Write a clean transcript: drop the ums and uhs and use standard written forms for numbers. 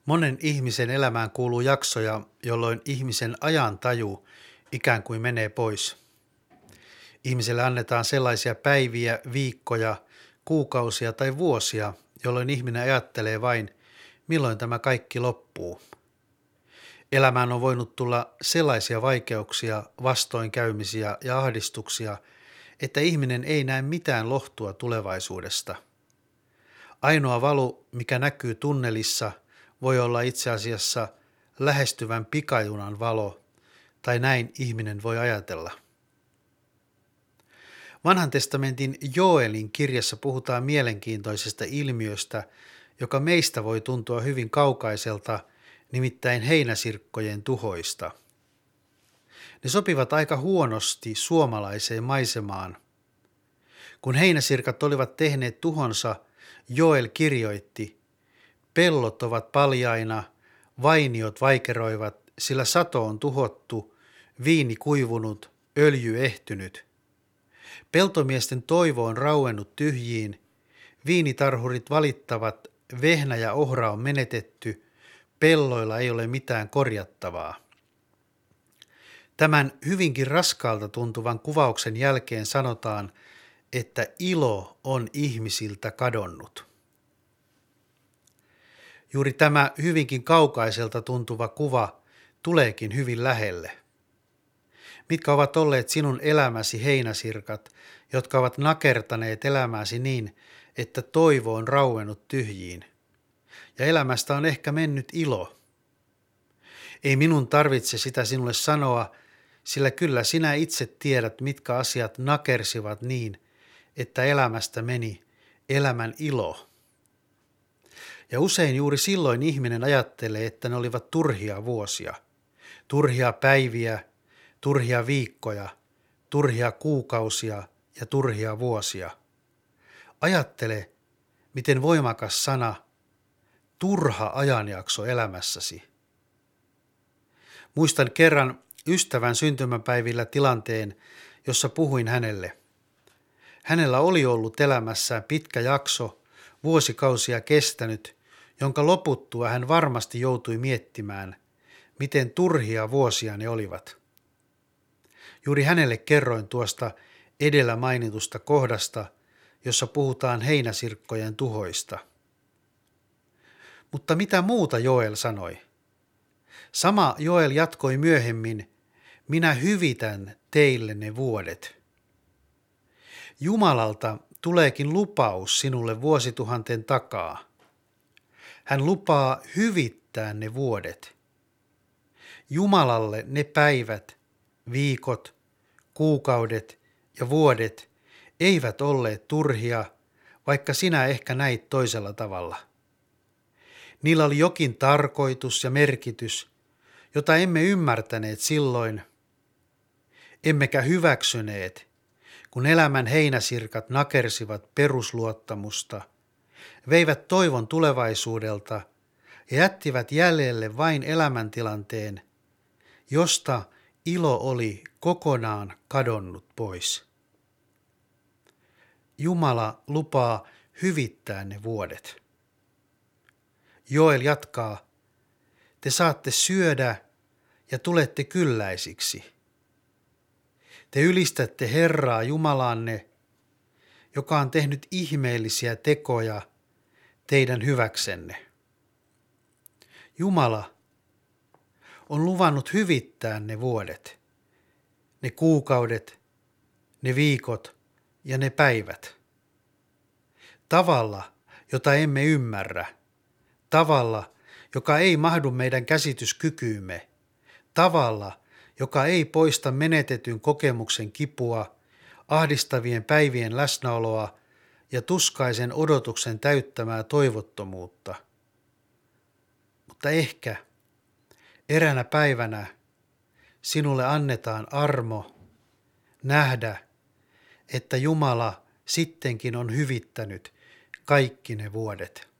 Monen ihmisen elämään kuuluu jaksoja, jolloin ihmisen ajantaju ikään kuin menee pois. Ihmiselle annetaan sellaisia päiviä, viikkoja, kuukausia tai vuosia, jolloin ihminen ajattelee vain, milloin tämä kaikki loppuu. Elämään on voinut tulla sellaisia vaikeuksia, vastoinkäymisiä ja ahdistuksia, että ihminen ei näe mitään lohtua tulevaisuudesta. Ainoa valo, mikä näkyy tunnelissa, voi olla itse asiassa lähestyvän pikajunan valo, tai näin ihminen voi ajatella. Vanhan testamentin Joelin kirjassa puhutaan mielenkiintoisesta ilmiöstä, joka meistä voi tuntua hyvin kaukaiselta, nimittäin heinäsirkkojen tuhoista. Ne sopivat aika huonosti suomalaiseen maisemaan. Kun heinäsirkat olivat tehneet tuhonsa, Joel kirjoitti: "Pellot ovat paljaina, vainiot vaikeroivat, sillä sato on tuhottu, viini kuivunut, öljy ehtynyt. Peltomiesten toivo on rauennut tyhjiin, viinitarhurit valittavat, vehnä ja ohra on menetetty, pelloilla ei ole mitään korjattavaa." Tämän hyvinkin raskaalta tuntuvan kuvauksen jälkeen sanotaan, että ilo on ihmisiltä kadonnut. Juuri tämä hyvinkin kaukaiselta tuntuva kuva tuleekin hyvin lähelle. Mitkä ovat olleet sinun elämäsi heinäsirkat, jotka ovat nakertaneet elämääsi niin, että toivo on rauennut tyhjiin, ja elämästä on ehkä mennyt ilo? Ei minun tarvitse sitä sinulle sanoa, sillä kyllä sinä itse tiedät, mitkä asiat nakersivat niin, että elämästä meni elämän ilo. Ja usein juuri silloin ihminen ajattelee, että ne olivat turhia vuosia, turhia päiviä, turhia viikkoja, turhia kuukausia ja turhia vuosia. Ajattele, miten voimakas sana, turha ajanjakso elämässäsi. Muistan kerran ystävän syntymäpäivillä tilanteen, jossa puhuin hänelle. Hänellä oli ollut elämässään pitkä jakso, vuosikausia kestänyt, jonka loputtua hän varmasti joutui miettimään, miten turhia vuosia ne olivat. Juuri hänelle kerroin tuosta edellä mainitusta kohdasta, jossa puhutaan heinäsirkkojen tuhoista. Mutta mitä muuta Joel sanoi? Sama Joel jatkoi myöhemmin: "Minä hyvitän teille ne vuodet." Jumalalta tuleekin lupaus sinulle vuosituhanten takaa. Hän lupaa hyvittää ne vuodet. Jumalalle ne päivät, viikot, kuukaudet ja vuodet eivät olleet turhia, vaikka sinä ehkä näit toisella tavalla. Niillä oli jokin tarkoitus ja merkitys, jota emme ymmärtäneet silloin, emmekä hyväksyneet, kun elämän heinäsirkat nakersivat perusluottamusta, veivät toivon tulevaisuudelta ja jättivät jäljelle vain elämäntilanteen, josta ilo oli kokonaan kadonnut pois. Jumala lupaa hyvittää ne vuodet. Joel jatkaa: "Te saatte syödä ja tulette kylläisiksi. Te ylistätte Herraa Jumalaanne, joka on tehnyt ihmeellisiä tekoja teidän hyväksenne." Jumala on luvannut hyvittää ne vuodet, ne kuukaudet, ne viikot ja ne päivät. Tavalla, jota emme ymmärrä. Tavalla, joka ei mahdu meidän käsityskykyymme. Tavalla, joka ei poista menetetyn kokemuksen kipua, ahdistavien päivien läsnäoloa ja tuskaisen odotuksen täyttämää toivottomuutta. Mutta ehkä eräänä päivänä sinulle annetaan armo nähdä, että Jumala sittenkin on hyvittänyt kaikki ne vuodet.